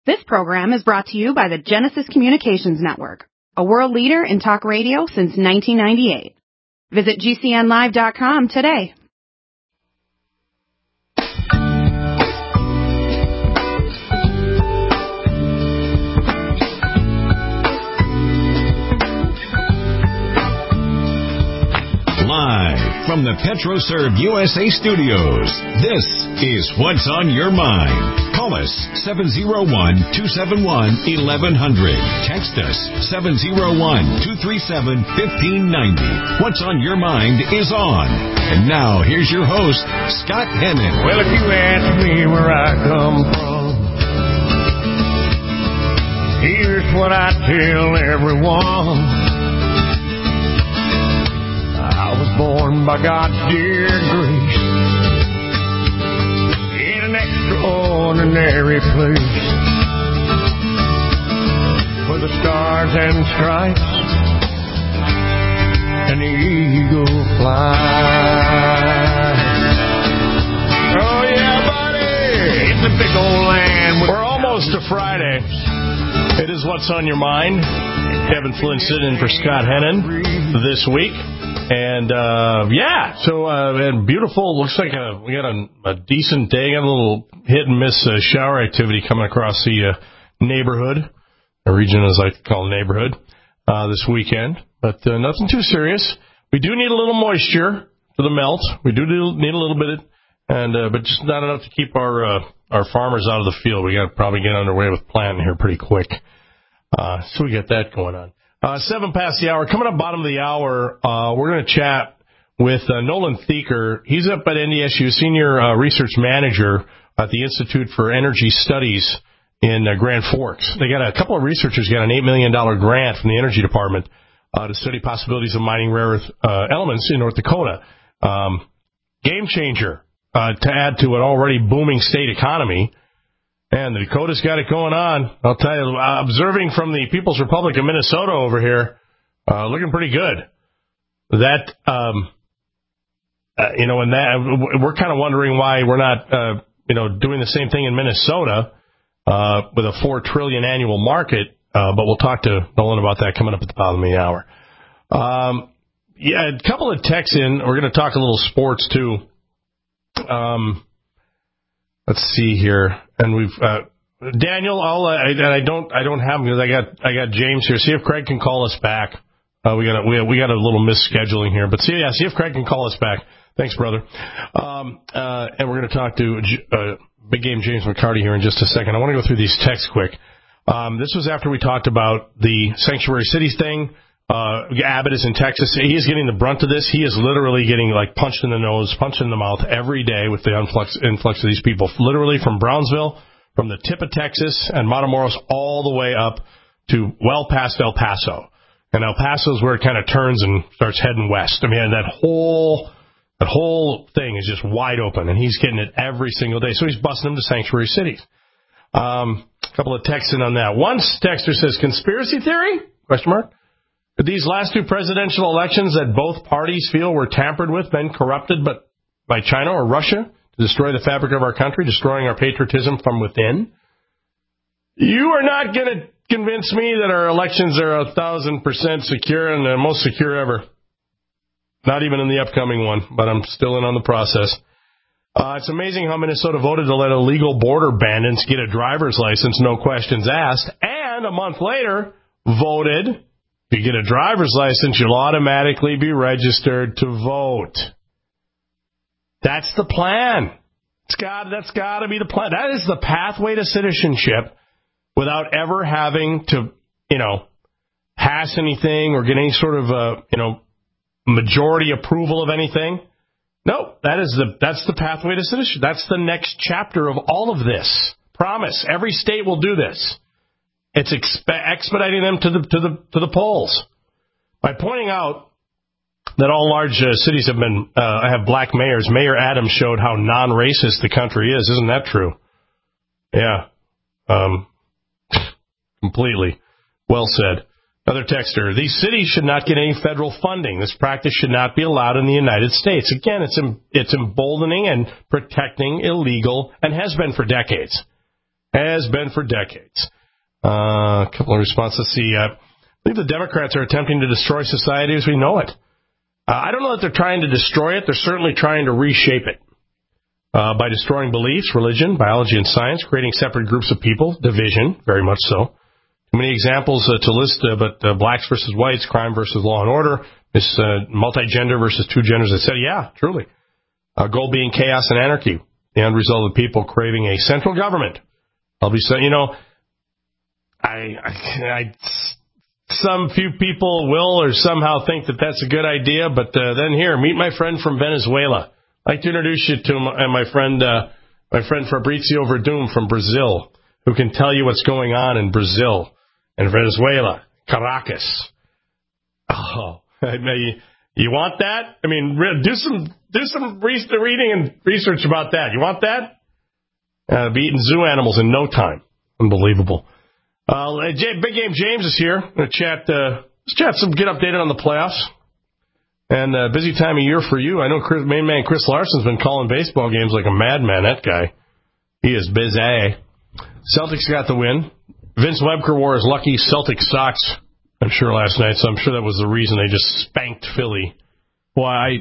This program is brought to you by the Genesis Communications Network, a world leader in talk radio since 1998. Visit GCNlive.com today. Live from the PetroServe USA studios, this is What's on Your Mind. Call us 701-271-1100. Text us 701-237-1590. What's on Your Mind is on. And now, here's your host, Scott Hennon. Well, if you ask me where I come from, here's what I tell everyone. I was born by God's dear grace in an extraordinary place where the stars and stripes and the eagle fly. Oh yeah, buddy! It's a big old land. We're almost to Friday. It is What's on Your Mind. Kevin Flynn sitting in for Scott Hennon this week. And, and beautiful. Looks like we got a decent day. Got a little hit and miss shower activity coming across the neighborhood, a region as I call neighborhood, this weekend. But nothing too serious. We do need a little moisture for the melt. We do need a little bit, but just not enough to keep our farmers out of the field. We got to probably get underway with planting here pretty quick. So we get that going on. 7 past the hour. Coming up bottom of the hour, we're going to chat with Nolan Thieker. He's up at NDSU, Senior Research Manager at the Institute for Energy Studies in Grand Forks. They got a couple of researchers got an $8 million grant from the Energy Department to study possibilities of mining rare earth elements in North Dakota. Game changer to add to an already booming state economy. And the Dakota's got it going on. I'll tell you, observing from the People's Republic of Minnesota over here, looking pretty good. That, we're kind of wondering why we're not, doing the same thing in Minnesota, with a $4 trillion annual market. But we'll talk to Nolan about that coming up at the bottom of the hour. A couple of texts in. We're going to talk a little sports too. Let's see here, and we've Daniel. I don't have him because I got James here. See if Craig can call us back. We got a little misscheduling here, but see if Craig can call us back. Thanks, brother. And we're going to talk to Big Game James McCarty here in just a second. I want to go through these texts quick. This was after we talked about the sanctuary cities thing. Abbott is in Texas. He is getting the brunt of this. He is literally getting punched in the nose, punched in the mouth every day with the influx of these people. Literally from Brownsville, from the tip of Texas and Matamoros all the way up to well past El Paso. And El Paso is where it kind of turns and starts heading west. I mean, that whole thing is just wide open, and he's getting it every single day. So he's busting them to sanctuary cities. A couple of texts in on that. One texter says, conspiracy theory? ? Could these last two presidential elections that both parties feel were tampered with, been corrupted by China or Russia to destroy the fabric of our country, destroying our patriotism from within? You are not going to convince me that our elections are 1,000% secure and the most secure ever. Not even in the upcoming one, but I'm still in on the process. It's amazing how Minnesota voted to let illegal border bandits get a driver's license, no questions asked, and a month later voted... If you get a driver's license, you'll automatically be registered to vote. That's the plan. That's got to be the plan. That is the pathway to citizenship without ever having to, pass anything or get any sort of, majority approval of anything. No, that's the pathway to citizenship. That's the next chapter of all of this. Promise. Every state will do this. It's expediting them to the polls by pointing out that all large cities have black mayors. Mayor Adams showed how non-racist the country is. Isn't that true? Yeah, completely. Well said. Another texter: these cities should not get any federal funding. This practice should not be allowed in the United States. Again, it's emboldening and protecting illegal, and has been for decades. Has been for decades. A couple of responses. Let's see. I believe the Democrats are attempting to destroy society as we know it. I don't know that they're trying to destroy it. They're certainly trying to reshape it by destroying beliefs, religion, biology, and science, creating separate groups of people, division, very much so. Too many examples to list, but blacks versus whites, crime versus law and order, this multi-gender versus two genders. I said, yeah, truly. Goal being chaos and anarchy. The end result of people craving a central government. I'll be saying, some few people will or somehow think that that's a good idea, but then here, meet my friend from Venezuela. I'd like to introduce you to my friend Fabrizio Verdum from Brazil, who can tell you what's going on in Brazil and Venezuela, Caracas. Oh, you want that? I mean, do some reading and research about that. You want that? Be eating zoo animals in no time. Unbelievable. Big Game James is here. We're going to chat. Let's chat some. Get updated on the playoffs. And busy time of year for you. I know main man Chris Larson's been calling baseball games like a madman. That guy, he is busy. Celtics got the win. Vince Webker wore his lucky Celtic socks, I'm sure, last night. So I'm sure that was the reason they just spanked Philly. Well,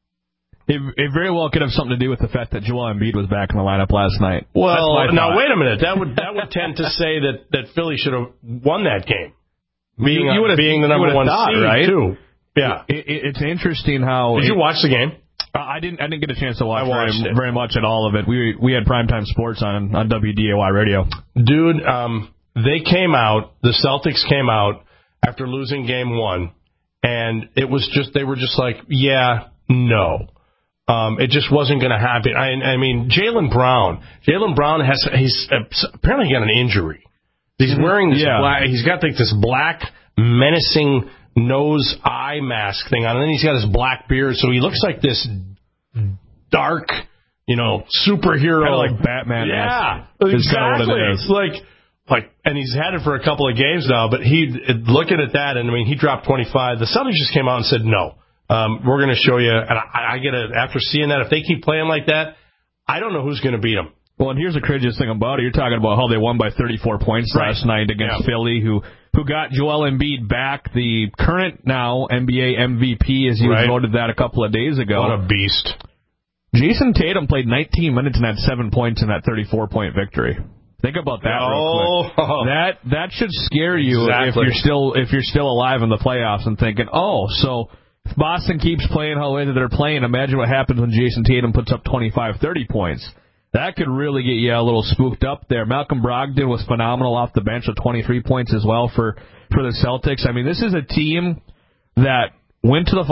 It very well could have something to do with the fact that Joel Embiid was back in the lineup last night. Well, now wait a minute. That would tend to say that Philly should have won that game, being the number one seed, right? Too. Yeah, it's interesting how. Did you watch the game? I didn't get a chance to watch very much at all of it. We had primetime sports on WDAY radio. Dude, they came out. The Celtics came out after losing game one, and they were just like, yeah, no. It just wasn't going to happen. I mean, Jaylen Brown he's apparently got an injury. He's wearing this black, he's got like this black menacing nose eye mask thing on, and then he's got his black beard, so he looks like this dark, superhero. Kind of like Batman. Yeah, exactly. Kind of what it is. Like, and he's had it for a couple of games now, but looking at that, and I mean, he dropped 25. The Celtics just came out and said no. We're going to show you, and I get it after seeing that. If they keep playing like that, I don't know who's going to beat them. Well, and here's the craziest thing about it. You're talking about how they won by 34 points last night against Philly, who got Joel Embiid back, the current now NBA MVP, as he was voted that a couple of days ago. What a beast. Jason Tatum played 19 minutes and had 7 points in that 34-point victory. Think about that real quick. That should scare you if you're still alive in the playoffs and thinking, so if Boston keeps playing how they're playing, imagine what happens when Jason Tatum puts up 25, 30 points. That could really get you a little spooked up there. Malcolm Brogdon was phenomenal off the bench with 23 points as well for the Celtics. I mean, this is a team that went to the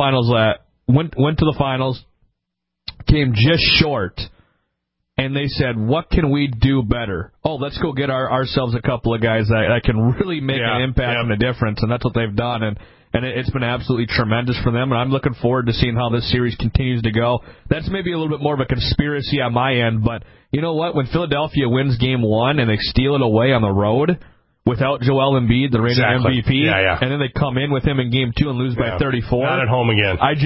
finals, came just short, and they said, what can we do better? Let's go get ourselves a couple of guys that can really make an impact and a difference, and that's what they've done. And it's been absolutely tremendous for them, and I'm looking forward to seeing how this series continues to go. That's maybe a little bit more of a conspiracy on my end, but you know what? When Philadelphia wins Game 1 and they steal it away on the road without Joel Embiid, the reigning MVP, and then they come in with him in Game 2 and lose by 34. Not at home again. I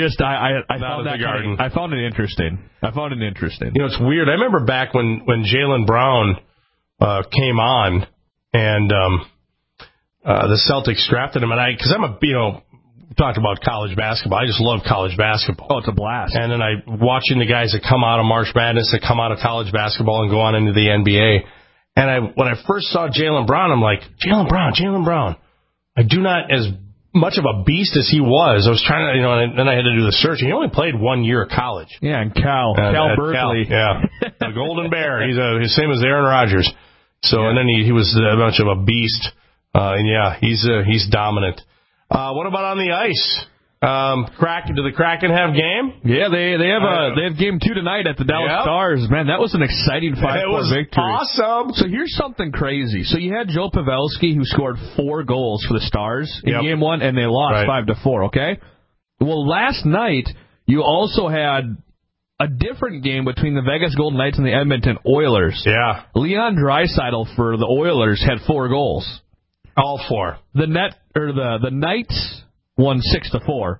found it interesting. It's weird. I remember back when Jaylen Brown came on and the Celtics drafted him, and because I'm talked about college basketball. I just love college basketball. Oh, it's a blast. And then watching the guys that come out of March Madness, that come out of college basketball and go on into the NBA. And when I first saw Jaylen Brown, I'm like, Jaylen Brown. I do not, as much of a beast as he was, I was trying to, and then I had to do the search. He only played 1 year of college. Yeah, and Cal Berkeley. The Golden Bear. He's the same as Aaron Rodgers. So, and then he was a much of a beast. He's dominant. What about on the ice? Do the Kraken have game? Yeah, they have game 2 tonight at the Dallas Stars. Man, that was an exciting 5-4 victory. Awesome. So here's something crazy. So you had Joe Pavelski, who scored 4 goals for the Stars in game 1, and they lost 5-4. Okay. Well, last night you also had a different game between the Vegas Golden Knights and the Edmonton Oilers. Yeah. Leon Draisaitl for the Oilers had 4 goals. All 4. The Knights won 6-4.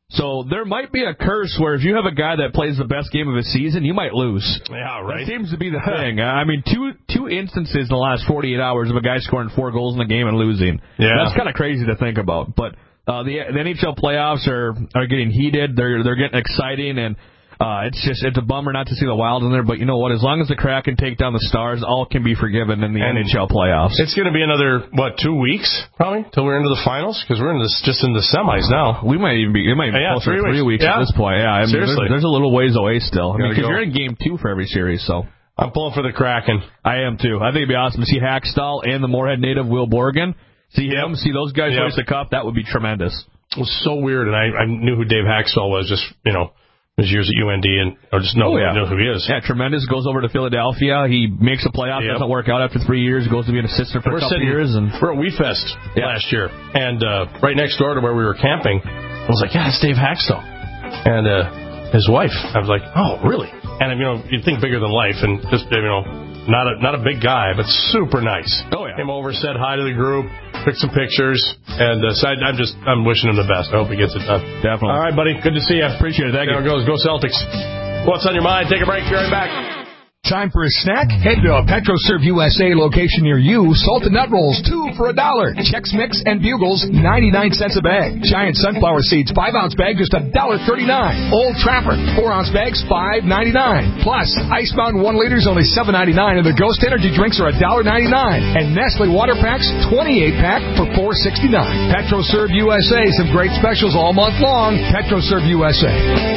So there might be a curse where if you have a guy that plays the best game of his season, you might lose. Yeah, right. That seems to be the thing. I mean, two instances in the last 48 hours of a guy scoring 4 goals in a game and losing. Yeah. That's kind of crazy to think about. But the NHL playoffs are getting heated. They're getting exciting, and it's a bummer not to see the Wild in there. But you know what? As long as the Kraken take down the Stars, all can be forgiven in the NHL playoffs. It's going to be another 2 weeks probably till we're into the finals, because we're just in the semis now. It might be closer to 3 weeks at this point. Yeah, I mean, seriously, there's a little ways away still. I mean, because you're in game 2 for every series, so. I'm pulling for the Kraken. I am too. I think it'd be awesome to see Hackstall and the Moorhead native Will Borgen. See those guys raise the cup. That would be tremendous. It was so weird, and I knew who Dave Hackstall was. Just his years at UND, and I just know who he is. Yeah, tremendous. Goes over to Philadelphia. He makes a playoff. Doesn't work out after 3 years. Goes to be an assistant for a couple years. And we're at Wheatfest last year, and right next door to where we were camping, I was like, "Yeah, it's Dave Hackstall," and his wife. I was like, "Oh, really?" And you'd think bigger than life, and just not a big guy, but super nice. Oh yeah. Came over, said hi to the group, took some pictures, and so I'm wishing him the best. I hope he gets it done. Definitely. All right, buddy. Good to see you. Appreciate it. Thank you. There it goes. Go Celtics. What's on your mind? Take a break. Be right back. Time for a snack? Head to a PetroServe USA location near you. Salted nut rolls, 2 for $1. Chex Mix and Bugles, 99 cents a bag. Giant sunflower seeds, 5-ounce bag, just $1.39. Old Trapper, 4-ounce bags, $5.99. Plus, Ice Mountain 1 liters, only $7.99, and the Ghost Energy drinks are $1.99. And Nestle water packs, 28-pack for $4.69. PetroServe USA, some great specials all month long. PetroServe USA.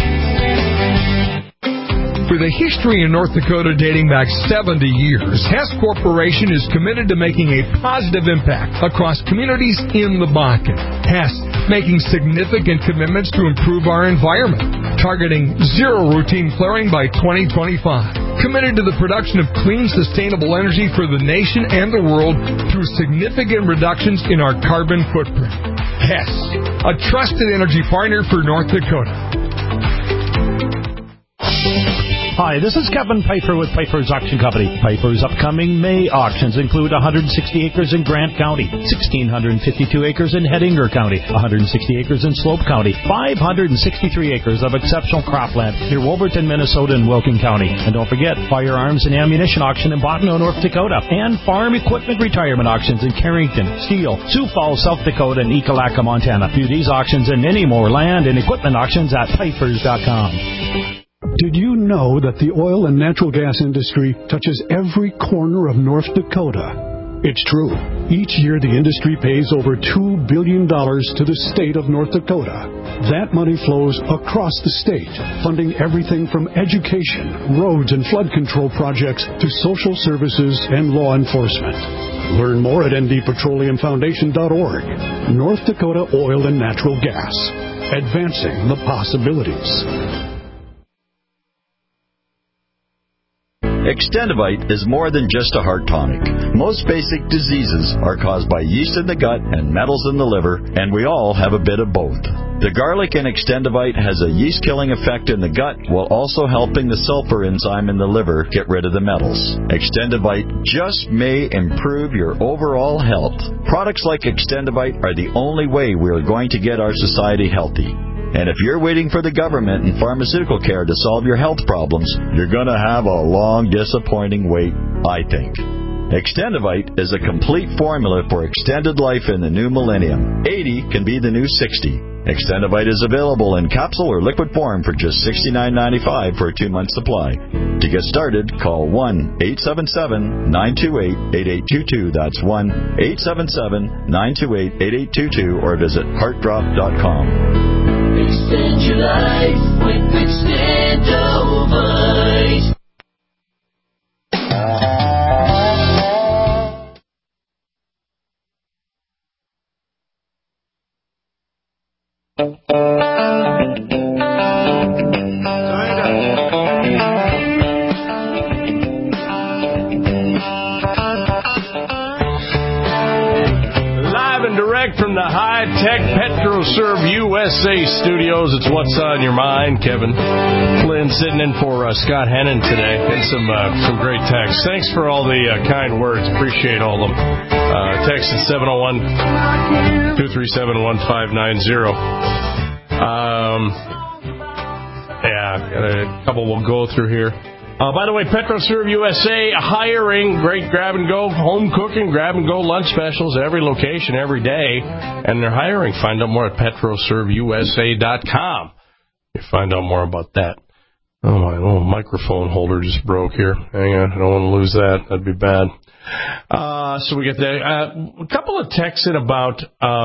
With a history in North Dakota dating back 70 years, Hess Corporation is committed to making a positive impact across communities in the Bakken. Hess making significant commitments to improve our environment, targeting zero routine flaring by 2025. Committed to the production of clean, sustainable energy for the nation and the world through significant reductions in our carbon footprint. Hess, a trusted energy partner for North Dakota. Hi, this is Kevin Piper with Piper's Auction Company. Piper's upcoming May auctions include 160 acres in Grant County, 1,652 acres in Hettinger County, 160 acres in Slope County, 563 acres of exceptional cropland near Wolverton, Minnesota, and Wilkin County. And don't forget, firearms and ammunition auction in Bottineau, North Dakota, and farm equipment retirement auctions in Carrington, Steele, Sioux Falls, South Dakota, and Ekalaka, Montana. View these auctions and many more land and equipment auctions at Pipers.com. Did you know that the oil and natural gas industry touches every corner of North Dakota? It's true. Each year, the industry pays over $2 billion to the state of North Dakota. That money flows across the state, funding everything from education, roads and flood control projects to social services and law enforcement. Learn more at ndpetroleumfoundation.org. North Dakota Oil and Natural Gas. Advancing the possibilities. Extendivite is more than just a heart tonic. Most basic diseases are caused by yeast in the gut and metals in the liver, and we all have a bit of both. The garlic in Extendivite has a yeast-killing effect in the gut while also helping the sulfur enzyme in the liver get rid of the metals. Extendivite just may improve your overall health. Products like Extendivite are the only way we are going to get our society healthy. And if you're waiting for the government and pharmaceutical care to solve your health problems, you're going to have a long, disappointing wait, I think. Extendivite is a complete formula for extended life in the new millennium. 80 can be the new 60. Extendivite is available in capsule or liquid form for just $69.95 for a 2-month supply. To get started, call 1-877-928-8822. That's 1-877-928-8822 or visit heartdrop.com. Extend your life with Extendivite. From the high-tech PetroServe USA studios, it's What's on Your Mind. Kevin Flynn sitting in for Scott Hennon today, and some great texts. Thanks for all the kind words. Appreciate all of them. Text at 701-237-1590. Got a couple we'll go through here. By the way, PetroServe USA hiring great grab-and-go home cooking, grab-and-go lunch specials every location, every day. And they're hiring. Find out more at PetroServeUSA.com. You find out more about that. Oh, my little microphone holder just broke here. Hang on, I don't want to lose that. That'd be bad. So we get that. A couple of texts in about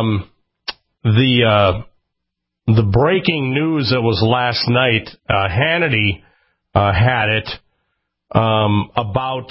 the breaking news that was last night. Hannity had it about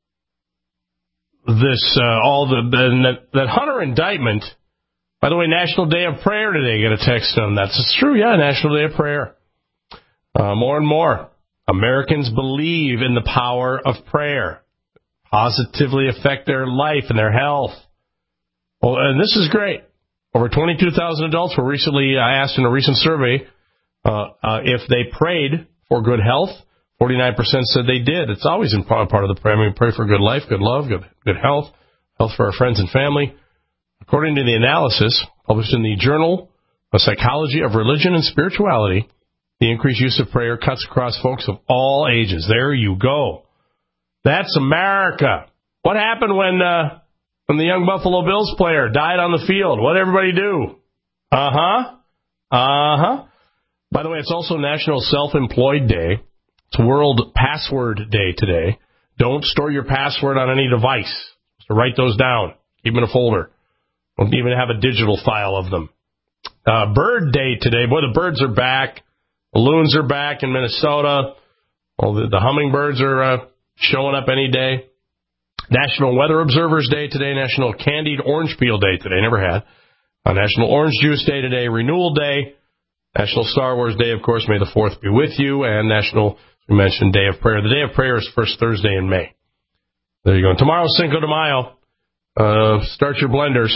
this that Hunter indictment. By the way, National Day of Prayer today. Get a text on that. It's true, yeah, National Day of Prayer. More and more Americans believe in the power of prayer. Positively affect their life and their health. Well, and this is great. Over 22,000 adults were recently asked in a recent survey if they prayed for good health. 49% said they did. It's always in part of the prayer. I mean, we pray for good life, good love, good health, health for our friends and family. According to the analysis published in the Journal of Psychology of Religion and Spirituality, the increased use of prayer cuts across folks of all ages. There you go. That's America. What happened when the young Buffalo Bills player died on the field? What did everybody do? By the way, it's also National Self-Employed Day. It's World Password Day today. Don't store your password on any device. So write those down. Keep them in a folder. Don't even have a digital file of them. Bird Day today. Boy, the birds are back. Balloons are back in Minnesota. Well, the hummingbirds are showing up any day. National Weather Observers Day today. National Candied Orange Peel Day today. Never had. National Orange Juice Day today. Renewal Day. National Star Wars Day, of course. May the 4th be with you. And National, we mentioned, Day of Prayer. The Day of Prayer is first Thursday in May. There you go. And tomorrow's Cinco de Mayo. Start your blenders.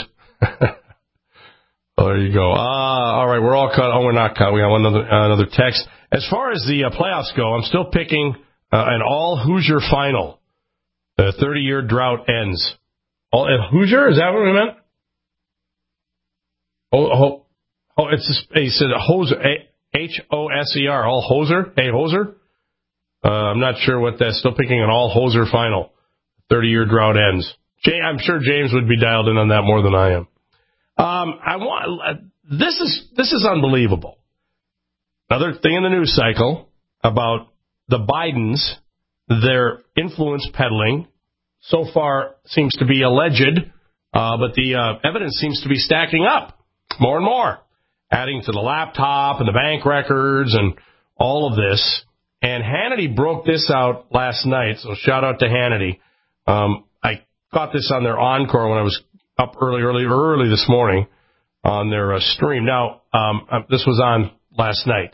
There you go. All right, we're all cut. Oh, we're not cut. We got another text. As far as the playoffs go, I'm still picking an all-Hoosier final. The 30-year drought ends. Hoosier? Is that what we meant? He said Hoser. H-O-S-E-R. All Hoser? Hey, Hoser? I'm not sure what that's. Still picking an all-Hoser final. 30-year drought ends. I'm sure James would be dialed in on that more than I am. This is unbelievable. Another thing in the news cycle about the Bidens, their influence peddling, so far seems to be alleged, but the evidence seems to be stacking up more and more, adding to the laptop and the bank records and all of this. And Hannity broke this out last night, so shout out to Hannity. I caught this on their Encore when I was up early this morning on their stream. Now, this was on last night.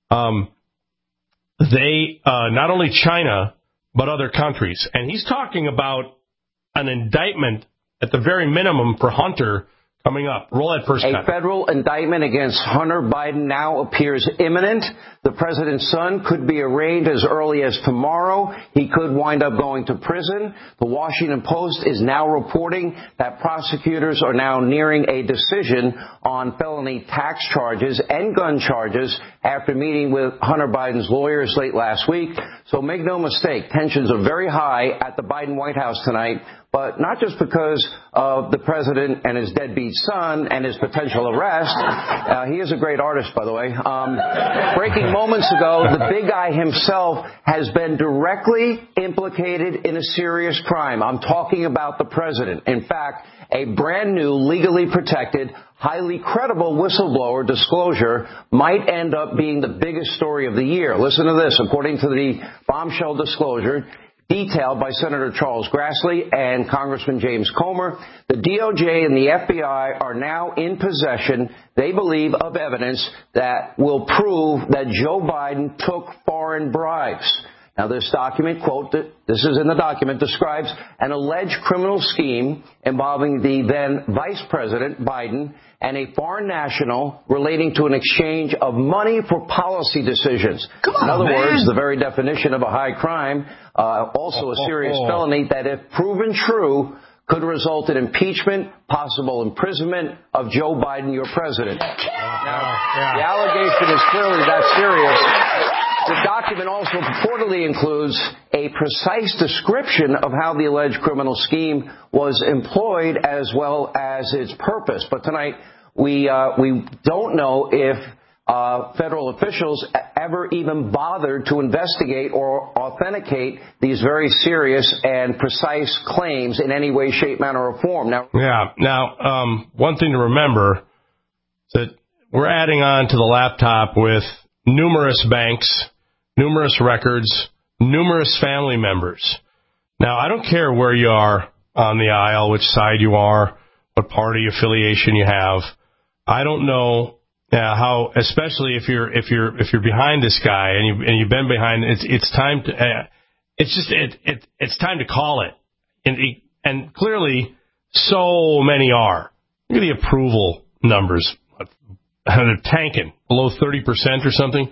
They, not only China, but other countries. And he's talking about an indictment at the very minimum for Hunter coming up. Roll that first cut. A federal indictment against Hunter Biden now appears imminent. The president's son could be arraigned as early as tomorrow. He could wind up going to prison. The Washington Post is now reporting that prosecutors are now nearing a decision on felony tax charges and gun charges after meeting with Hunter Biden's lawyers late last week. So make no mistake, tensions are very high at the Biden White House tonight. But not just because of the president and his deadbeat son and his potential arrest. He is a great artist, by the way. Breaking moments ago, the big guy himself has been directly implicated in a serious crime. I'm talking about the president. In fact, a brand new, legally protected, highly credible whistleblower disclosure might end up being the biggest story of the year. Listen to this. According to the bombshell disclosure detailed by Senator Charles Grassley and Congressman James Comer, the DOJ and the FBI are now in possession, they believe, of evidence that will prove that Joe Biden took foreign bribes. Now, this document, quote, this is in the document, describes an alleged criminal scheme involving the then Vice President Biden and a foreign national relating to an exchange of money for policy decisions. In other words, the very definition of a high crime, also a serious felony that, if proven true, could result in impeachment, possible imprisonment of Joe Biden, your president. Now, the allegation is clearly that serious. The document also purportedly includes a precise description of how the alleged criminal scheme was employed as well as its purpose. But tonight, we don't know if federal officials ever even bothered to investigate or authenticate these very serious and precise claims in any way, shape, manner, or form. Now, one thing to remember that we're adding on to the laptop with numerous banks, numerous records, numerous family members. Now, I don't care where you are on the aisle, which side you are, what party affiliation you have. I don't know how, especially if you're behind this guy and you've been behind. It's time to it's time to call it. And clearly, so many are. Look at the approval numbers. They're tanking below 30% or something.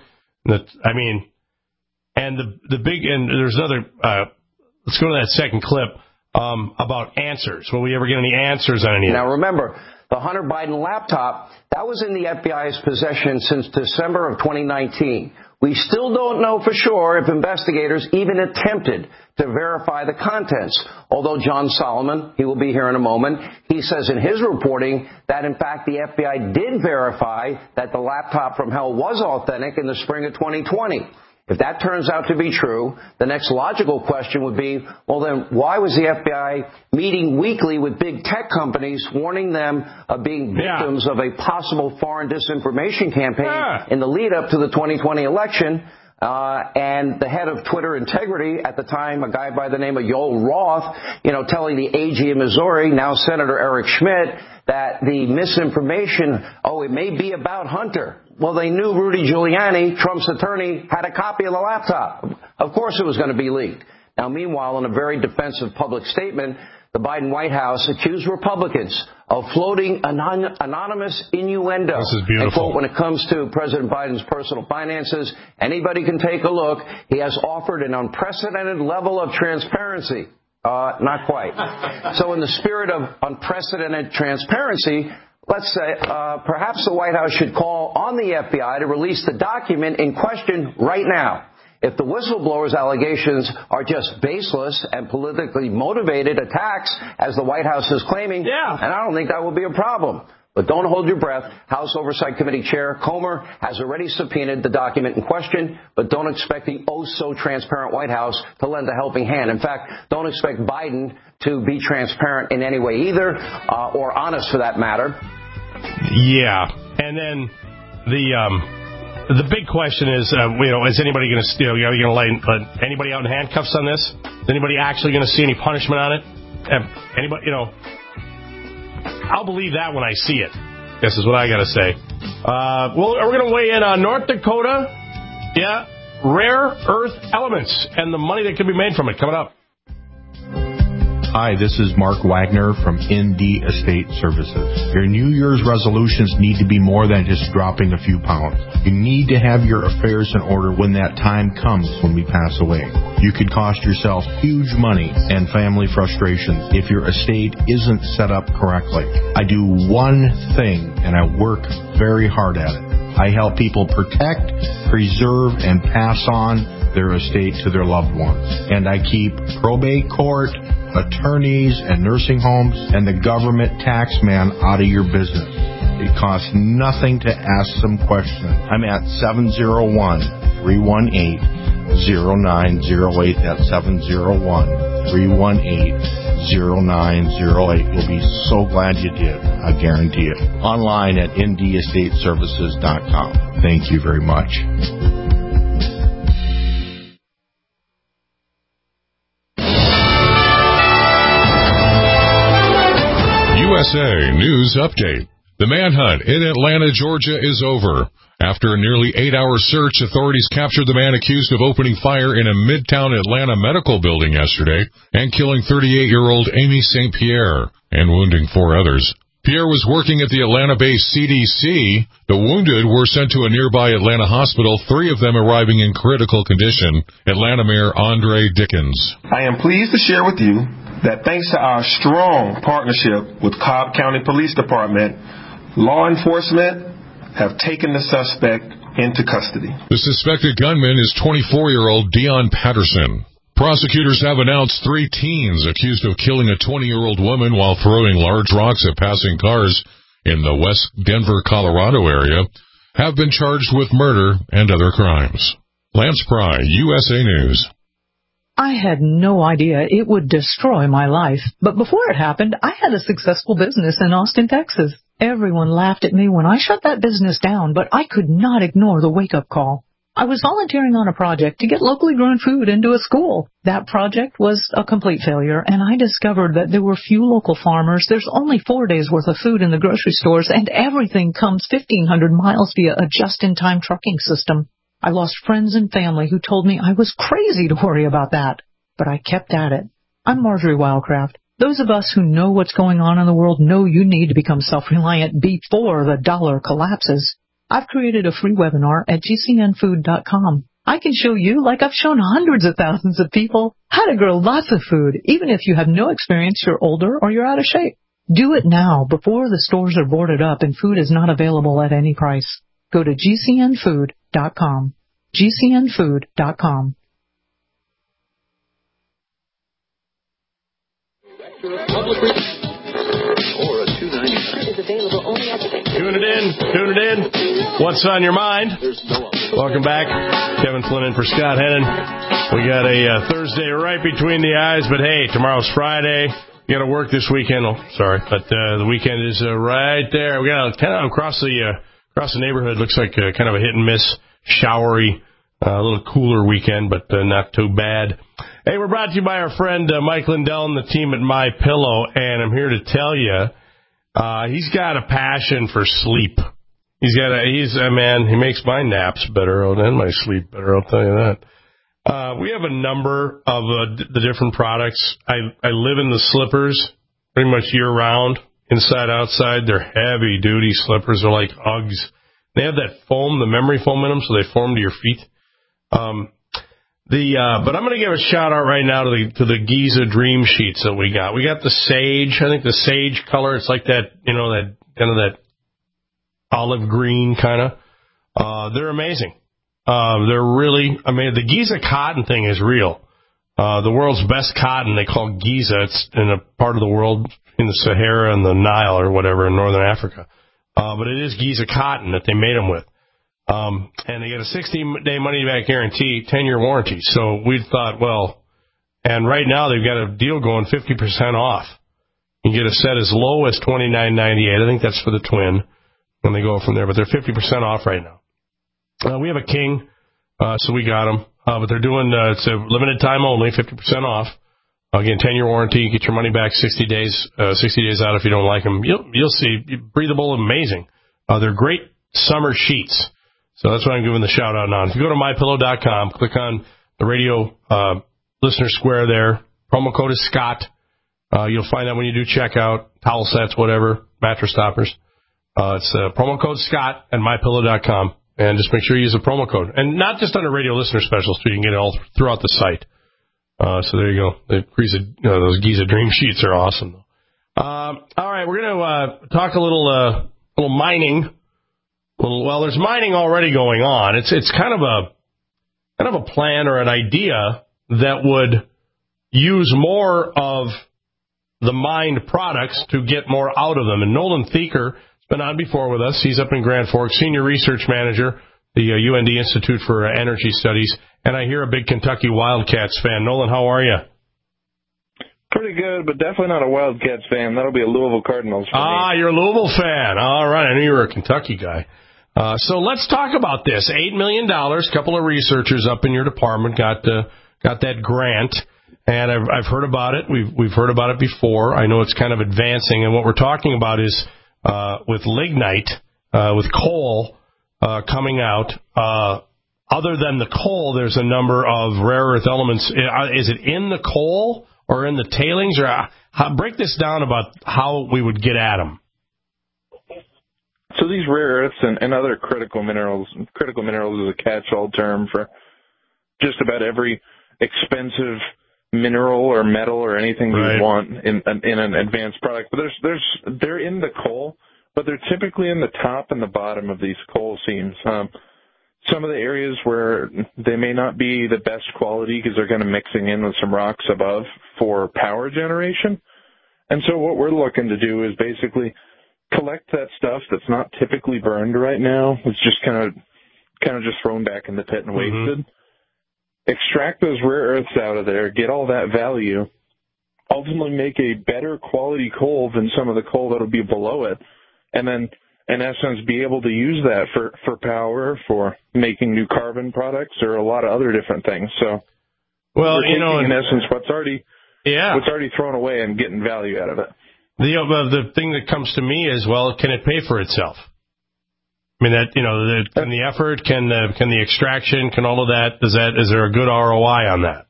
And the big, and there's another, let's go to that second clip, about answers. Will we ever get any answers on anything? Now remember, the Hunter Biden laptop, that was in the FBI's possession since December of 2019. We still don't know for sure if investigators even attempted to verify the contents. Although John Solomon, he will be here in a moment, he says in his reporting that, in fact, the FBI did verify that the laptop from hell was authentic in the spring of 2020. If that turns out to be true, the next logical question would be, well, then why was the FBI meeting weekly with big tech companies, warning them of being victims of a possible foreign disinformation campaign in the lead up to the 2020 election? And the head of Twitter Integrity at the time, a guy by the name of Yoel Roth, telling the AG of Missouri, now Senator Eric Schmidt, that the misinformation, it may be about Hunter. Well, they knew Rudy Giuliani, Trump's attorney, had a copy of the laptop. Of course it was going to be leaked. Now, meanwhile, in a very defensive public statement, the Biden White House accused Republicans of floating anonymous innuendo. This is beautiful. And quote, when it comes to President Biden's personal finances, anybody can take a look. He has offered an unprecedented level of transparency. Not quite. So in the spirit of unprecedented transparency, let's say perhaps the White House should call on the FBI to release the document in question right now. If the whistleblower's allegations are just baseless and politically motivated attacks, as the White House is claiming, and I don't think that will be a problem. But don't hold your breath. House Oversight Committee Chair Comer has already subpoenaed the document in question, but don't expect the oh-so-transparent White House to lend a helping hand. In fact, don't expect Biden to be transparent in any way either, or honest for that matter. Yeah. And then the big question is, is anybody going to, are you going to let anybody out in handcuffs on this? Is anybody actually going to see any punishment on it? Anybody, I'll believe that when I see it. This is what I got to say. Well, we're going to weigh in on North Dakota. Yeah, rare earth elements and the money that can be made from it. Coming up. Hi, this is Mark Wagner from ND Estate Services. Your New Year's resolutions need to be more than just dropping a few pounds. You need to have your affairs in order when that time comes when we pass away. You could cost yourself huge money and family frustration if your estate isn't set up correctly. I do one thing, and I work very hard at it. I help people protect, preserve, and pass on their estate to their loved ones. And I keep probate court, attorneys, and nursing homes, and the government tax man out of your business. It costs nothing to ask some questions. I'm at 701-318-0908. That's 701-318-0908. You'll be so glad you did. I guarantee it. Online at ndestateservices.com. Thank you very much. USA News Update. The manhunt in Atlanta, Georgia is over. After a nearly 8-hour search, authorities captured the man accused of opening fire in a Midtown Atlanta medical building yesterday and killing 38-year-old Amy St. Pierre and wounding 4 others. Pierre was working at the Atlanta-based CDC. The wounded were sent to a nearby Atlanta hospital, 3 of them arriving in critical condition. Atlanta Mayor Andre Dickens. I am pleased to share with you that thanks to our strong partnership with Cobb County Police Department, law enforcement have taken the suspect into custody. The suspected gunman is 24-year-old Dion Patterson. Prosecutors have announced 3 teens accused of killing a 20-year-old woman while throwing large rocks at passing cars in the West Denver, Colorado area have been charged with murder and other crimes. Lance Pry, USA News. I had no idea it would destroy my life, but before it happened, I had a successful business in Austin, Texas. Everyone laughed at me when I shut that business down, but I could not ignore the wake-up call. I was volunteering on a project to get locally grown food into a school. That project was a complete failure, and I discovered that there were few local farmers. There's only 4 days' worth of food in the grocery stores, and everything comes 1,500 miles via a just-in-time trucking system. I lost friends and family who told me I was crazy to worry about that, but I kept at it. I'm Marjorie Wildcraft. Those of us who know what's going on in the world know you need to become self-reliant before the dollar collapses. I've created a free webinar at gcnfood.com. I can show you, like I've shown hundreds of thousands of people, how to grow lots of food, even if you have no experience, you're older, or you're out of shape. Do it now before the stores are boarded up and food is not available at any price. Go to gcnfood.com. gcnfood.com. Tune it in. What's on your mind? Welcome back. Kevin Flynn in for Scott Hennon. We got a Thursday right between the eyes, but hey, tomorrow's Friday. You got to work this weekend. Oh, sorry, but the weekend is right there. We got kind of across the neighborhood. Looks like kind of a hit and miss, showery, a little cooler weekend, but not too bad. Hey, we're brought to you by our friend Mike Lindell and the team at MyPillow, and I'm here to tell you, he's got a passion for sleep. He's a man. He makes my naps better and my sleep better. I'll tell you that. We have a number of the different products. I live in the slippers pretty much year round, inside, outside. They're heavy duty slippers. They're like Uggs. They have that foam, the memory foam in them, so they form to your feet. But I'm going to give a shout out right now to the Giza Dream Sheets that we got. We got the sage. I think the sage color. It's like that, that kind of that olive green kind of. They're amazing. They're really amazing. The Giza cotton thing is real. The world's best cotton they call Giza. It's in a part of the world in the Sahara and the Nile or whatever in northern Africa. But it is Giza cotton that they made them with. And they get a 60-day money-back guarantee, 10-year warranty. So we thought, and right now they've got a deal going 50% off. You can get a set as low as $29.98. I think that's for the twin, and they go from there. But they're 50% off right now. We have a king, so we got them. But they're doing it's a limited time only, 50% off. Again, 10-year warranty. Get your money back 60 days out if you don't like them. You'll see. Breathable, amazing. They're great summer sheets. So that's what I'm giving the shout-out on. If you go to MyPillow.com, click on the radio listener square there. Promo code is Scott. You'll find that when you do checkout, towel sets, whatever, mattress toppers. It's promo code Scott at MyPillow.com. And just make sure you use the promo code. And not just under radio listener specials, so you can get it all throughout the site. So there you go. Those Giza Dream Sheets are awesome. All right, we're going to talk a little mining. Well, there's mining already going on. It's kind of a plan or an idea that would use more of the mined products to get more out of them. And Nolan Thieker has been on before with us. He's up in Grand Forks, Senior Research Manager, the UND Institute for Energy Studies. And I hear a big Kentucky Wildcats fan. Nolan, how are you? Pretty good, but definitely not a Wildcats fan. That'll be a Louisville Cardinals for me. You're a Louisville fan. All right. I knew you were a Kentucky guy. So let's talk about this. $8 million. A couple of researchers up in your department got that grant, and I've heard about it. We've heard about it before. I know it's kind of advancing, and what we're talking about is with lignite, with coal coming out. Other than the coal, there's a number of rare earth elements. Is it in the coal or in the tailings? Or break this down about how we would get at them. So these rare earths and other critical minerals is a catch-all term for just about every expensive mineral or metal or anything you want in an advanced product. But they're in the coal, but they're typically in the top and the bottom of these coal seams. Some of the areas where they may not be the best quality because they're kind of mixing in with some rocks above for power generation. And so what we're looking to do is basically collect that stuff that's not typically burned right now. It's just kind of just thrown back in the pit and wasted. Extract those rare earths out of there, get all that value, ultimately make a better quality coal than some of the coal that'll be below it, and then, in essence, be able to use that for power, for making new carbon products, or a lot of other different things. So, well, in essence, what's already thrown away and getting value out of it. The thing that comes to me is, well, can it pay for itself? I mean, can the effort, can the extraction, can all of that, is there a good ROI on that?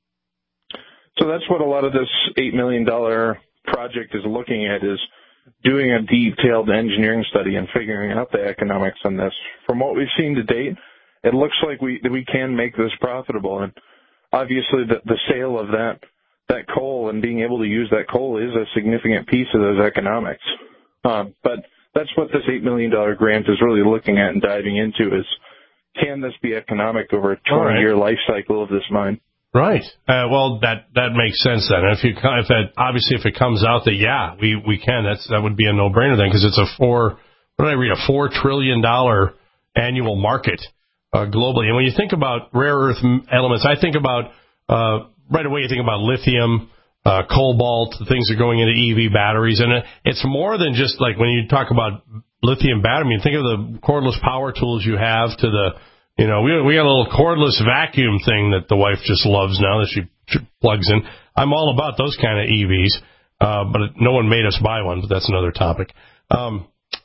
So that's what a lot of this $8 million project is looking at, is doing a detailed engineering study and figuring out the economics on this. From what we've seen to date, it looks like we can make this profitable. And obviously the sale of that coal and being able to use that coal is a significant piece of those economics. But that's what this $8 million grant is really looking at and diving into, is can this be economic over a 20-year life cycle of this mine? Right. Well, that makes sense then. If it comes out that, we can, that would be a no-brainer then, because it's a $4 trillion annual market globally. And when you think about rare earth elements, I think about, right away you think about lithium, cobalt, things are going into EV batteries. And it's more than just like when you talk about lithium battery, think of the cordless power tools you have to the, we got a little cordless vacuum thing that the wife just loves now that she plugs in. I'm all about those kind of EVs, but no one made us buy one, but that's another topic. So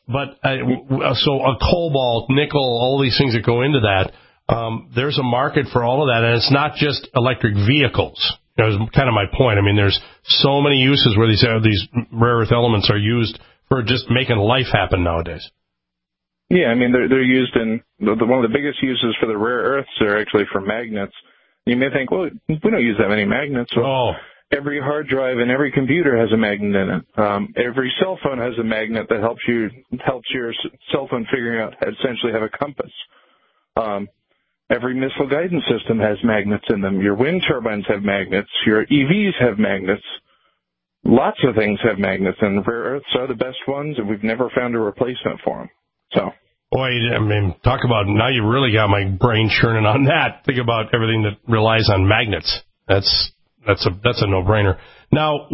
a cobalt, nickel, all these things that go into that, there's a market for all of that, and it's not just electric vehicles. That was kind of my point. I mean, there's so many uses where these rare earth elements are used for just making life happen nowadays. Yeah, I mean, they're used in one of the biggest uses for the rare earths are actually for magnets. You may think, well, we don't use that many magnets. Well, every hard drive and every computer has a magnet in it. Every cell phone has a magnet that helps your cell phone figuring out how to essentially have a compass. Every missile guidance system has magnets in them. Your wind turbines have magnets. Your EVs have magnets. Lots of things have magnets, and rare earths are the best ones, and we've never found a replacement for them. So, boy, I mean, talk about, now you really got my brain churning on that. Think about everything that relies on magnets. That's a no-brainer. Now,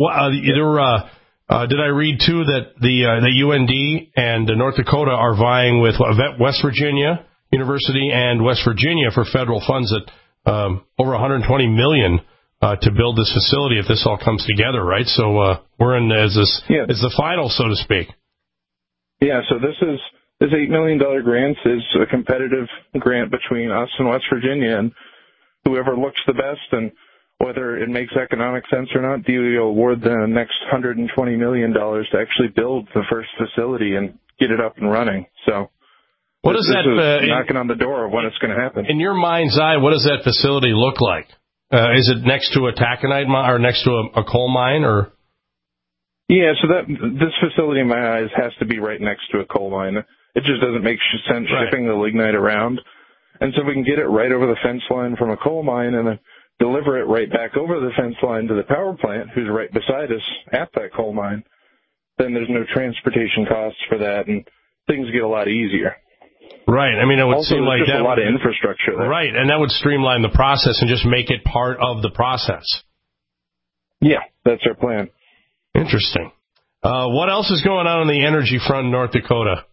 did I read too that the UND and North Dakota are vying with West Virginia University and West Virginia for federal funds that over $120 million to build this facility if this all comes together, right? So we're in as the final, so to speak. Yeah. So this $8 million grant is a competitive grant between us and West Virginia, and whoever looks the best, and whether it makes economic sense or not, DOE will award the next $120 million to actually build the first facility and get it up and running. So, what is that? Knocking on the door of when it's going to happen. In your mind's eye, what does that facility look like? Is it next to a taconite mine or next to a coal mine, or? Yeah, so this facility in my eyes has to be right next to a coal mine. It just doesn't make sense shipping the lignite around. And so we can get it right over the fence line from a coal mine and then deliver it right back over the fence line to the power plant, who's right beside us at that coal mine. Then there's no transportation costs for that, and things get a lot easier. Right. I mean, it would also, seem like just that a lot of infrastructure there. Right, and that would streamline the process and just make it part of the process. Yeah, that's our plan. Interesting. What else is going on the energy front in North Dakota?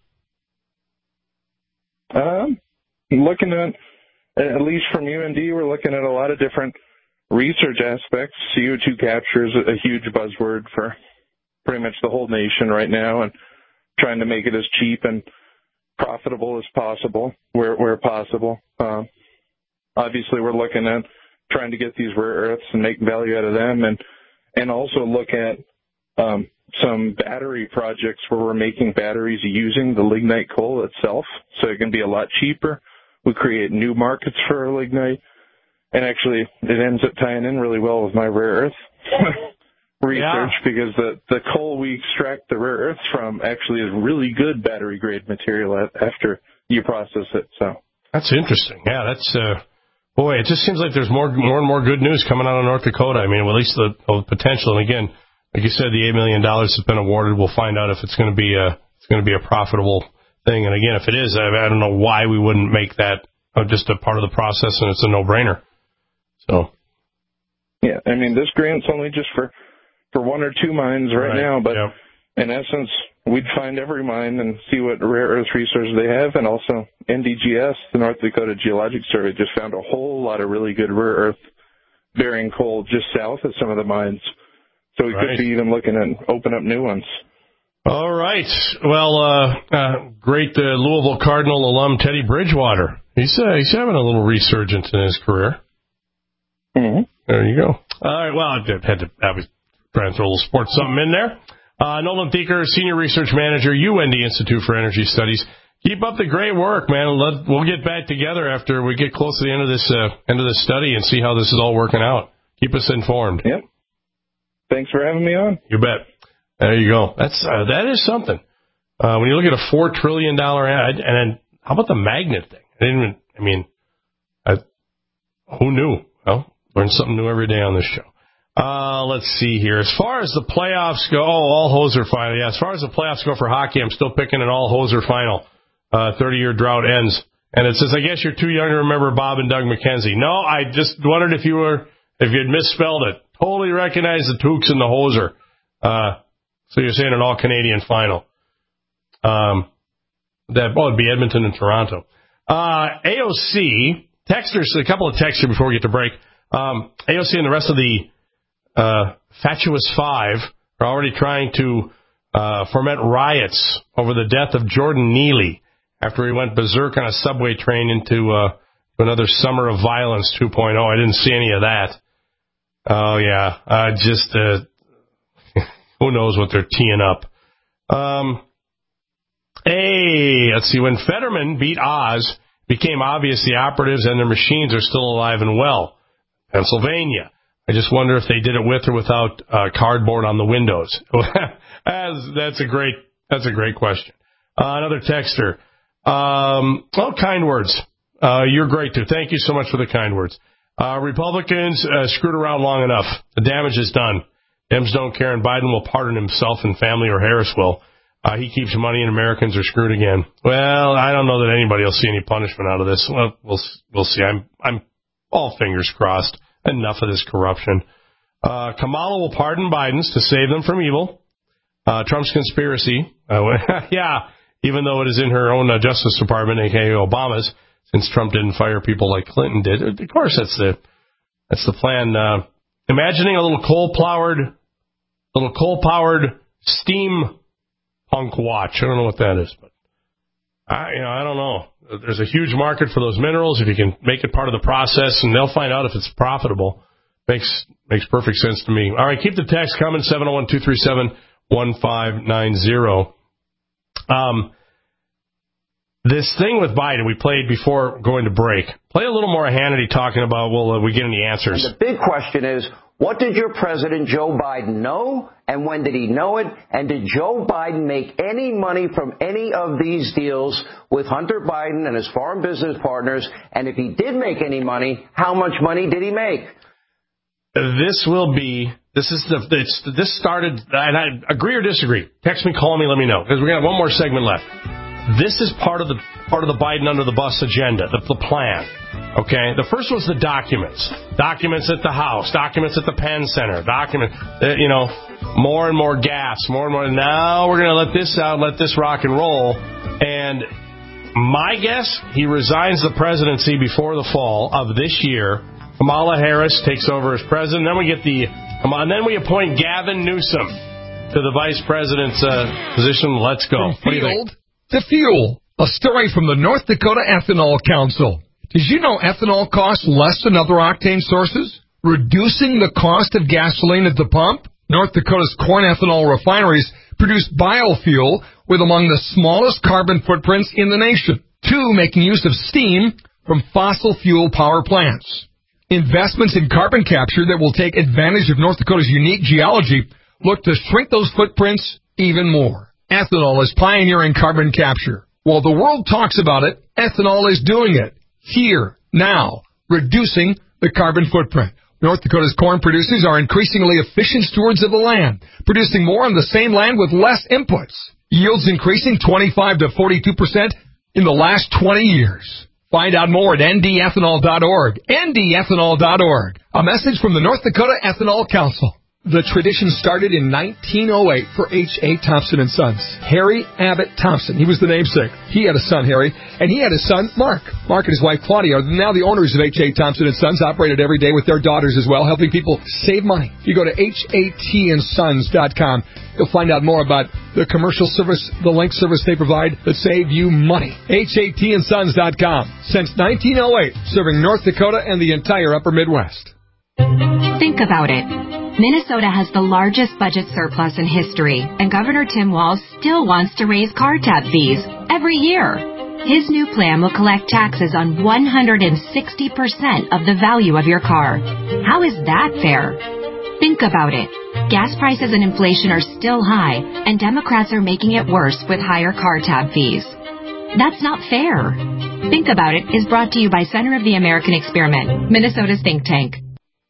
Looking at least from UND, we're looking at a lot of different research aspects. CO2 capture is a huge buzzword for pretty much the whole nation right now, and trying to make it as cheap and profitable as possible where possible. Obviously, we're looking at trying to get these rare earths and make value out of them, and also look at some battery projects where we're making batteries using the lignite coal itself, so it can be a lot cheaper. We create new markets for our lignite, And actually, it ends up tying in really well with my rare earth research because the coal we extract the rare earths from actually is really good battery-grade material after you process it. So that's interesting. Yeah, that's boy. It just seems like there's more and more good news coming out of North Dakota. I mean, well, at least the potential. And again, like you said, the $8 million has been awarded. We'll find out if it's going to be a profitable thing. And again, if it is, I don't know why we wouldn't make that just a part of the process, and it's a no-brainer. So, yeah, I mean, this grant's only just for 1 or 2 mines right now, but in essence, we'd find every mine and see what rare earth resources they have, and also NDGS, the North Dakota Geologic Survey, just found a whole lot of really good rare earth-bearing coal just south of some of the mines. So we could be even looking at open up new ones. All right. Well, great Louisville Cardinal alum Teddy Bridgewater. He's having a little resurgence in his career. Mm-hmm. There you go. All right. Well, I had to try and throw a little sports something in there. Nolan Thieker, Senior Research Manager, UND Institute for Energy Studies. Keep up the great work, man. We'll get back together after we get close to the end of this study and see how this is all working out. Keep us informed. Yep. Thanks for having me on. You bet. There you go. That is something. When you look at a $4 trillion ad, and then how about the magnet thing? Who knew? Well, learn something new every day on this show. Let's see here. As far as the playoffs go, all hoser final. Yeah, as far as the playoffs go for hockey, I'm still picking an all hoser final. 30-year drought ends. And it says, I guess you're too young to remember Bob and Doug McKenzie. No, I just wondered if you had misspelled it. Totally recognize the Tooks and the hoser. So you're saying an all-Canadian final. It'd be Edmonton and Toronto. AOC, texters, a couple of texts here before we get to break. AOC and the rest of the fatuous five are already trying to foment riots over the death of Jordan Neely after he went berserk on a subway train into another summer of violence 2.0. I didn't see any of that. Oh, yeah. Who knows what they're teeing up. Let's see. When Fetterman beat Oz, it became obvious the operatives and their machines are still alive and well. Pennsylvania. I just wonder if they did it with or without cardboard on the windows. That's a great question. Another texter. Kind words. You're great, too. Thank you so much for the kind words. Republicans screwed around long enough. The damage is done. Dems don't care, and Biden will pardon himself and family, or Harris will. He keeps money, and Americans are screwed again. Well, I don't know that anybody will see any punishment out of this. Well, we'll see. I'm all fingers crossed. Enough of this corruption. Kamala will pardon Biden's to save them from evil. Trump's conspiracy. Yeah, even though it is in her own Justice Department, a.k.a. Obama's, since Trump didn't fire people like Clinton did. Of course, that's the plan. Imagining a little coal-powered steam punk watch. I don't know what that is, but I don't know. There's a huge market for those minerals if you can make it part of the process, and they'll find out if it's profitable. Makes perfect sense to me. All right, keep the text coming, 701-237-1590. This thing with Biden we played before going to break. Play a little more of Hannity talking about, will we get any answers? And the big question is, what did your president, Joe Biden, know, and when did he know it? And did Joe Biden make any money from any of these deals with Hunter Biden and his foreign business partners? And if he did make any money, how much money did he make? This started, and I agree or disagree. Text me, call me, let me know, because we're going to have one more segment left. This is part of the Biden under the bus agenda, the plan. Okay, the first was the documents at the House, documents at the Penn Center, more and more gas, more and more. Now we're going to let this out, let this rock and roll. And my guess, he resigns the presidency before the fall of this year. Kamala Harris takes over as president. Then we appoint Gavin Newsom to the vice president's position. Let's go. What do you think? To fuel, a story from the North Dakota Ethanol Council. Did you know ethanol costs less than other octane sources? Reducing the cost of gasoline at the pump? North Dakota's corn ethanol refineries produce biofuel with among the smallest carbon footprints in the nation. 2, making use of steam from fossil fuel power plants. Investments in carbon capture that will take advantage of North Dakota's unique geology look to shrink those footprints even more. Ethanol is pioneering carbon capture. While the world talks about it, ethanol is doing it. Here, now, reducing the carbon footprint. North Dakota's corn producers are increasingly efficient stewards of the land, producing more on the same land with less inputs. Yields increasing 25 to 42% in the last 20 years. Find out more at ndethanol.org. ndethanol.org. A message from the North Dakota Ethanol Council. The tradition started in 1908 for H.A. Thompson & Sons. Harry Abbott Thompson. He was the namesake. He had a son, Harry, and he had a son, Mark. Mark and his wife, Claudia, are now the owners of H.A. Thompson & Sons, operated every day with their daughters as well, helping people save money. If you go to hatandsons.com, you'll find out more about the commercial service, the link service they provide that save you money. hatandsons.com. Since 1908, serving North Dakota and the entire upper Midwest. Think about it. Minnesota has the largest budget surplus in history, and Governor Tim Walz still wants to raise car tab fees every year. His new plan will collect taxes on 160% of the value of your car. How is that fair? Think about it. Gas prices and inflation are still high, and Democrats are making it worse with higher car tab fees. That's not fair. Think About It is brought to you by Center of the American Experiment, Minnesota's think tank.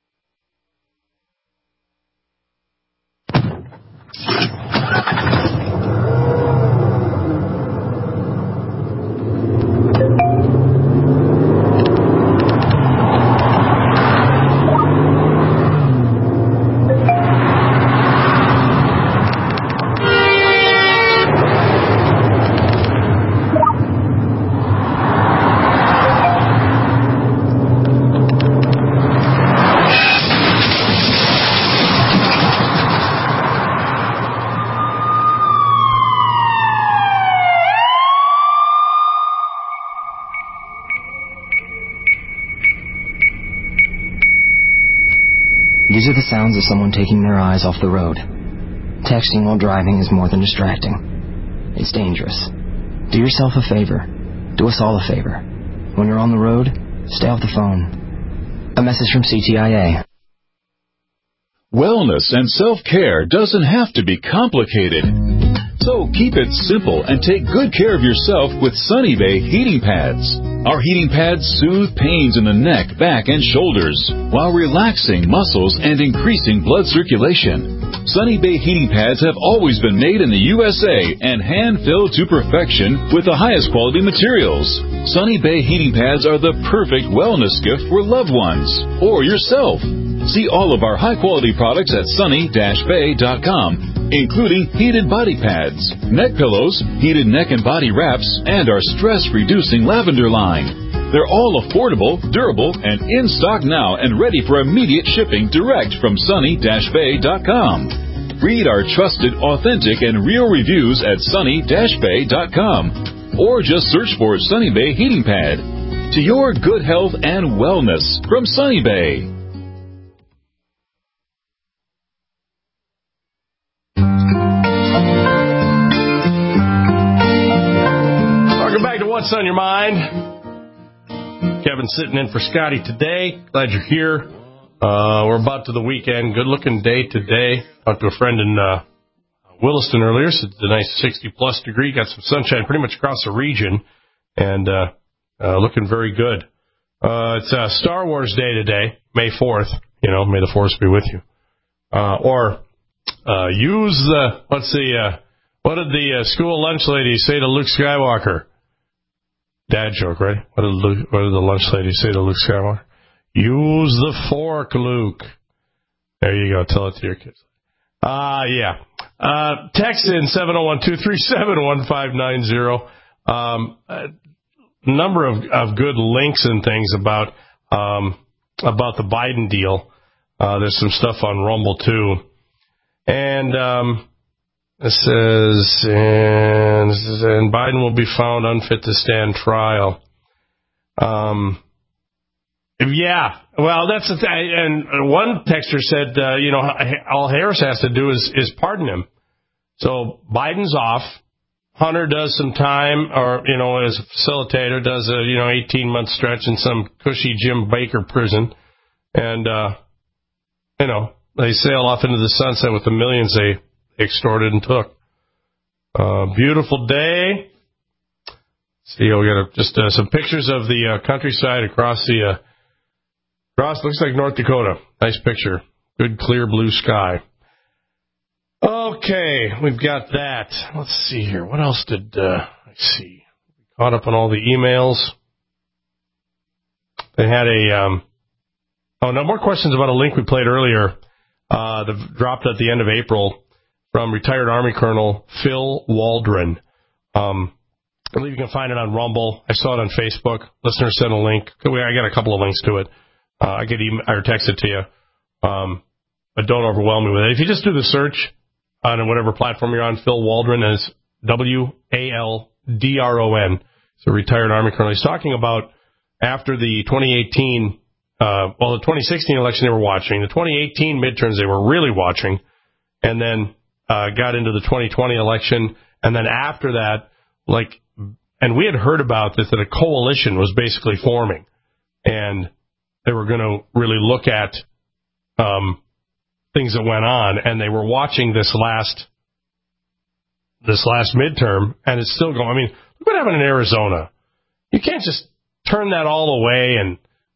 These are the sounds of someone taking their eyes off the road. Texting while driving is more than distracting. It's dangerous. Do yourself a favor. Do us all a favor. When you're on the road, stay off the phone. A message from CTIA. Wellness and self-care doesn't have to be complicated. So keep it simple and take good care of yourself with Sunny Bay heating pads. Our heating pads soothe pains in the neck, back, and shoulders while relaxing muscles and increasing blood circulation. Sunny Bay heating pads have always been made in the USA and hand-filled to perfection with the highest quality materials. Sunny Bay heating pads are the perfect wellness gift for loved ones or yourself. See all of our high-quality products at sunny-bay.com, including heated body pads, neck pillows, heated neck and body wraps, and our stress-reducing lavender line. They're all affordable, durable, and in stock now and ready for immediate shipping direct from sunny-bay.com. Read our trusted, authentic, and real reviews at sunny-bay.com, or just search for Sunny Bay Heating Pad. To your good health and wellness from Sunny Bay. What's on your mind? Kevin sitting in for Scotty today. Glad you're here. We're about to the weekend. Good looking day today. Talked to a friend in Williston earlier. So it's a nice 60-plus degree. Got some sunshine pretty much across the region. And looking very good. It's Star Wars Day today, May 4th. You know, may the Force be with you. Use the, what did the school lunch lady say to Luke Skywalker? Dad joke, right? What did the lunch lady say to Luke Skywalker? Use the fork, Luke. There you go. Tell it to your kids. Yeah. Text in 701-237-1590. Number of good links and things about the Biden deal. There's some stuff on Rumble too. And this says, and Biden will be found unfit to stand trial. Yeah, well, that's the thing. And one texter said, all Harris has to do is pardon him. So Biden's off. Hunter does some time, or, as a facilitator, does a, 18-month stretch in some cushy Jim Baker prison. And, they sail off into the sunset with the millions they extorted and took. Beautiful day. See, we got just some pictures of the countryside across looks like North Dakota. Nice picture. Good, clear blue sky. Okay, we've got that. Let's see here. What else did I see? Caught up on all the emails. They had no more questions about a link we played earlier that dropped at the end of April from retired Army Colonel Phil Waldron. I believe you can find it on Rumble. I saw it on Facebook. Listener sent a link. I got a couple of links to it. I could email or text it to you. But don't overwhelm me with it. If you just do the search on whatever platform you're on, Phil Waldron as Waldron. So retired Army Colonel. He's talking about after the 2018, the 2016 election they were watching, the 2018 midterms they were really watching, and then got into the 2020 election, and then after that, and we had heard about this, that a coalition was basically forming, and they were going to really look at things that went on, and they were watching this last midterm, and it's still going. I mean, look what happened in Arizona. You can't just turn that all away, and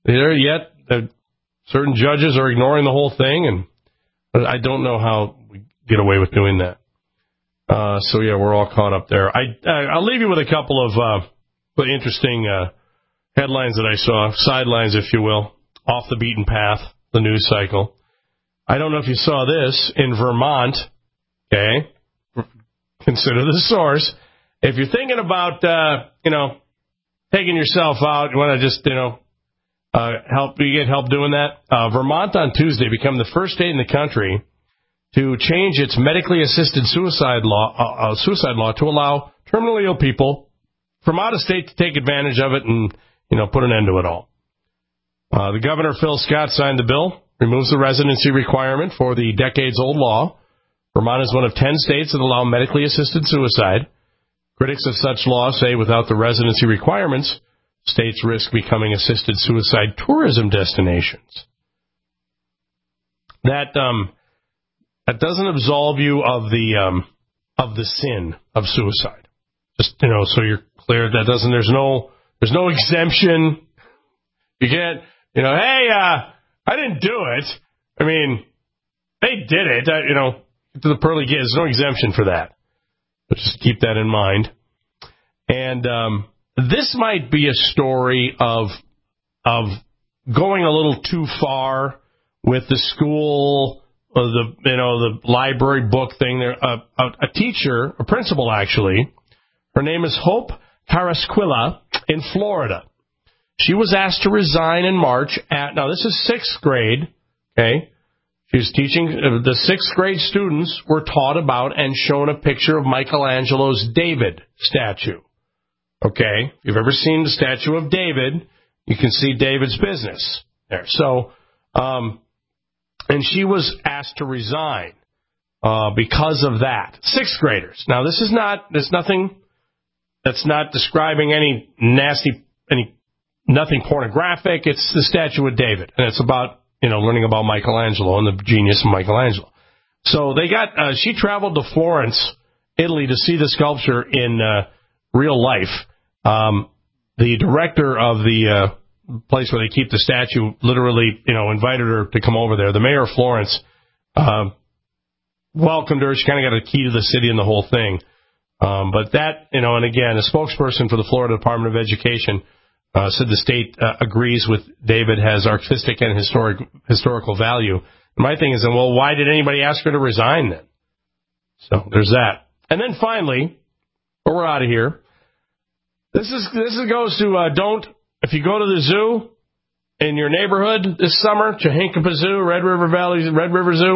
certain judges are ignoring the whole thing, and I don't know how we get away with doing that. So yeah, we're all caught up there. I'll leave you with a couple of interesting headlines that I saw, sidelines, if you will, off the beaten path, the news cycle. I don't know if you saw this in Vermont. Okay, consider the source. If you're thinking about taking yourself out, you want to just get help doing that. Vermont on Tuesday became the first state in the country to change its medically assisted suicide law to allow terminally ill people from out of state to take advantage of it and put an end to it all. The governor, Phil Scott, signed the bill, removes the residency requirement for the decades-old law. Vermont is one of 10 states that allow medically assisted suicide. Critics of such law say without the residency requirements, states risk becoming assisted suicide tourism destinations. That doesn't absolve you of the sin of suicide. Just so you're clear, there's no exemption. You can't hey, I didn't do it. I mean, they did it. To the pearly gates, there's no exemption for that. But just keep that in mind. And this might be a story of going a little too far with the school, or the library book thing. There, a teacher, a principal actually, her name is Hope Carrasquilla in Florida. She was asked to resign in March. Now this is 6th grade. Okay, she was teaching. The 6th grade students were taught about and shown a picture of Michelangelo's David statue. Okay, if you've ever seen the statue of David, you can see David's business there. So, and she was asked to resign because of that. 6th graders. Now, there's nothing that's not describing any nothing pornographic. It's the statue of David, and it's about learning about Michelangelo and the genius of Michelangelo. So she traveled to Florence, Italy, to see the sculpture in real life. The director of the place where they keep the statue literally, invited her to come over there. The mayor of Florence welcomed her. She kind of got a key to the city and the whole thing. But that, and again, a spokesperson for the Florida Department of Education said the state agrees with David has artistic and historical value. My thing is, well, why did anybody ask her to resign then? So there's that. And then finally, we're out of here. This goes to if you go to the zoo in your neighborhood this summer, Chahinkapa Zoo, Red River Zoo,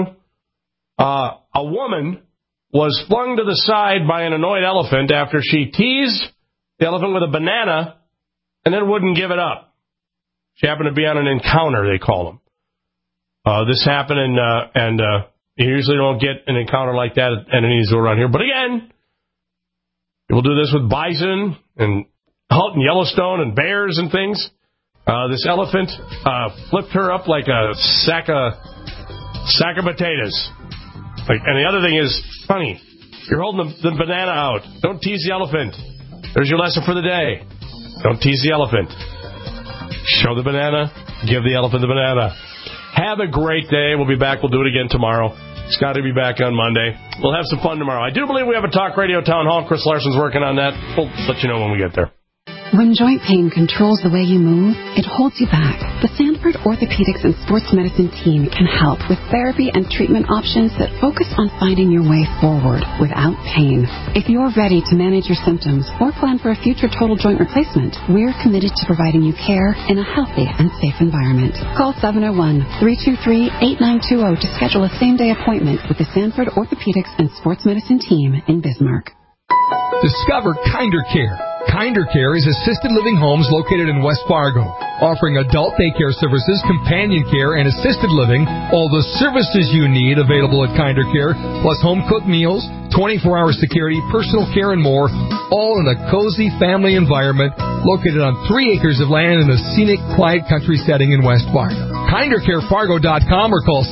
a woman was flung to the side by an annoyed elephant after she teased the elephant with a banana and then wouldn't give it up. She happened to be on an encounter, they call them. This happened, and you usually don't get an encounter like that at any zoo around here. But again, people do this with bison and Yellowstone and bears and things. This elephant flipped her up like a sack of potatoes. And the other thing is, funny, you're holding the banana out. Don't tease the elephant. There's your lesson for the day. Don't tease the elephant. Show the banana. Give the elephant the banana. Have a great day. We'll be back. We'll do it again tomorrow. Scott will be back on Monday. We'll have some fun tomorrow. I do believe we have a Talk Radio Town Hall. Chris Larson's working on that. We'll let you know when we get there. When joint pain controls the way you move, it holds you back. The Sanford Orthopedics and Sports Medicine team can help with therapy and treatment options that focus on finding your way forward without pain. If you're ready to manage your symptoms or plan for a future total joint replacement, we're committed to providing you care in a healthy and safe environment. Call 701-323-8920 to schedule a same-day appointment with the Sanford Orthopedics and Sports Medicine team in Bismarck. Discover Kinder Care. Kinder Care is assisted living homes located in West Fargo, offering adult daycare services, companion care, and assisted living. All the services you need available at Kinder Care, plus home-cooked meals, 24-hour security, personal care, and more, all in a cozy family environment located on 3 acres of land in a scenic, quiet country setting in West Fargo. KinderCareFargo.com or call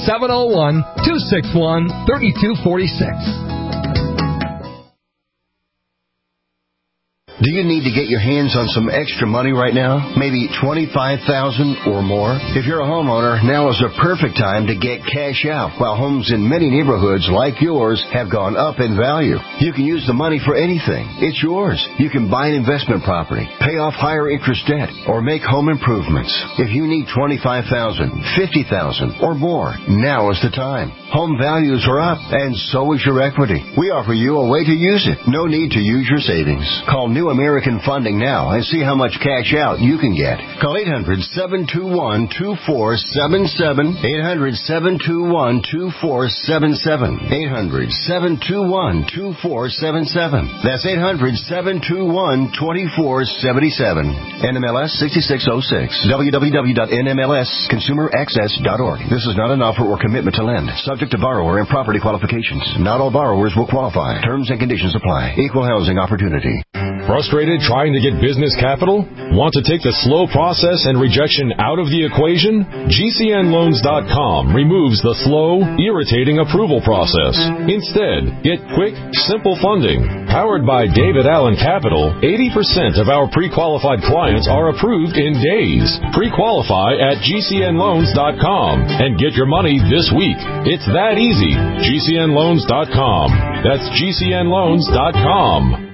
701-261-3246. Do you need to get your hands on some extra money right now? Maybe $25,000 or more? If you're a homeowner, now is the perfect time to get cash out while homes in many neighborhoods like yours have gone up in value. You can use the money for anything. It's yours. You can buy an investment property, pay off higher interest debt, or make home improvements. If you need $25,000, $50,000 or more, now is the time. Home values are up, and so is your equity. We offer you a way to use it. No need to use your savings. Call New American Funding now and see how much cash out you can get. Call 800-721-2477. 800-721-2477. 800-721-2477. That's 800-721-2477. NMLS 6606. www.nmlsconsumeraccess.org. This is not an offer or commitment to lend. Subject to borrower and property qualifications. Not all borrowers will qualify. Terms and conditions apply. Equal housing opportunity. Frustrated trying to get business capital? Want to take the slow process and rejection out of the equation? GCNLoans.com removes the slow, irritating approval process. Instead, get quick, simple funding. Powered by David Allen Capital, 80% of our pre-qualified clients are approved in days. Pre-qualify at GCNLoans.com and get your money this week. It's that easy. GCNLoans.com. That's GCNLoans.com.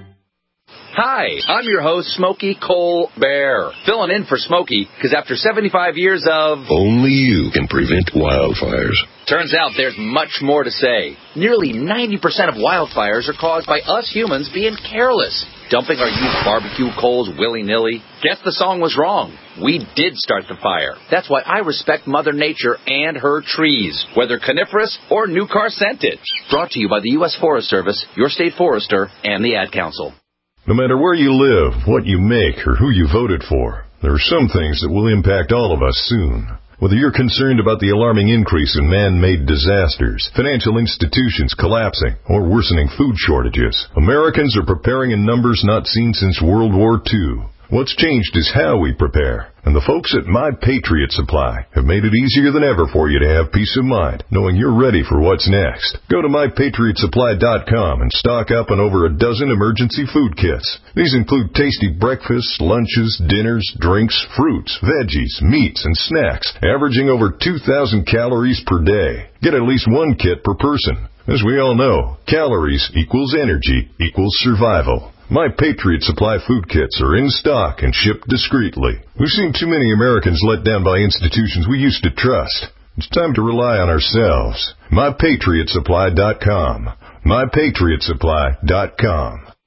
Hi, I'm your host, Smokey Colbert, filling in for Smokey, because after 75 years of... Only you can prevent wildfires. Turns out there's much more to say. Nearly 90% of wildfires are caused by us humans being careless, dumping our used barbecue coals willy-nilly. Guess the song was wrong. We did start the fire. That's why I respect Mother Nature and her trees, whether coniferous or new car scented. Brought to you by the U.S. Forest Service, your state forester, and the Ad Council. No matter where you live, what you make, or who you voted for, there are some things that will impact all of us soon. Whether you're concerned about the alarming increase in man-made disasters, financial institutions collapsing, or worsening food shortages, Americans are preparing in numbers not seen since World War II. What's changed is how we prepare. And the folks at My Patriot Supply have made it easier than ever for you to have peace of mind, knowing you're ready for what's next. Go to MyPatriotSupply.com and stock up on over a dozen emergency food kits. These include tasty breakfasts, lunches, dinners, drinks, fruits, veggies, meats, and snacks, averaging over 2,000 calories per day. Get at least one kit per person. As we all know, calories equals energy equals survival. My Patriot Supply food kits are in stock and shipped discreetly. We've seen too many Americans let down by institutions we used to trust. It's time to rely on ourselves. MyPatriotSupply.com. MyPatriotSupply.com.